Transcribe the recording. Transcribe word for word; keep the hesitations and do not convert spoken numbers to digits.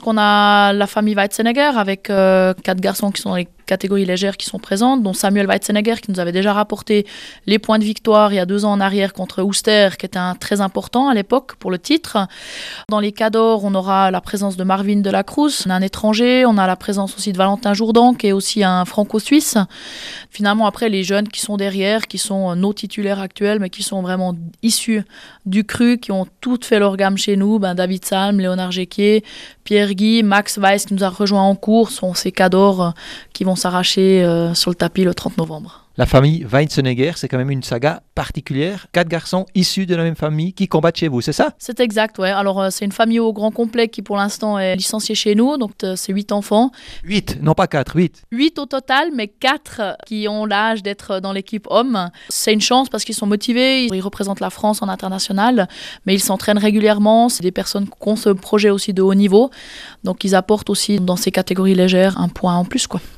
on a la famille Weitzenegger avec euh, quatre garçons qui sont dans les catégories légères qui sont présentes, dont Samuel Weitzenegger qui nous avait déjà rapporté les points de victoire il y a deux ans en arrière contre Ouster, qui était un très important à l'époque pour le titre. Dans les cadors, on aura la présence de Marvin de la Cruz, un étranger. On a la présence aussi de Valentin Jourdan, qui est aussi un franco-suisse. Finalement, après, les jeunes qui sont derrière, qui sont nos titulaires actuels, mais qui sont vraiment issus du cru, qui ont toutes fait leur gamme chez nous, ben David Salm, Léonard Jequier, Pierre Guy, Max Weiss qui nous a rejoint en cours, sont ces cadors qui vont s'arracher euh, sur le tapis le trente novembre. La famille Weitzenegger, c'est quand même une saga particulière. Quatre garçons issus de la même famille qui combattent chez vous, c'est ça? C'est exact, ouais. Alors, euh, c'est une famille au grand complet qui, pour l'instant, est licenciée chez nous. Donc, euh, c'est huit enfants. Huit, non pas quatre, huit. Huit au total, mais quatre qui ont l'âge d'être dans l'équipe homme. C'est une chance parce qu'ils sont motivés. Ils représentent la France en international, mais ils s'entraînent régulièrement. C'est des personnes qui ont ce projet aussi de haut niveau. Donc, ils apportent aussi dans ces catégories légères un point en plus, quoi.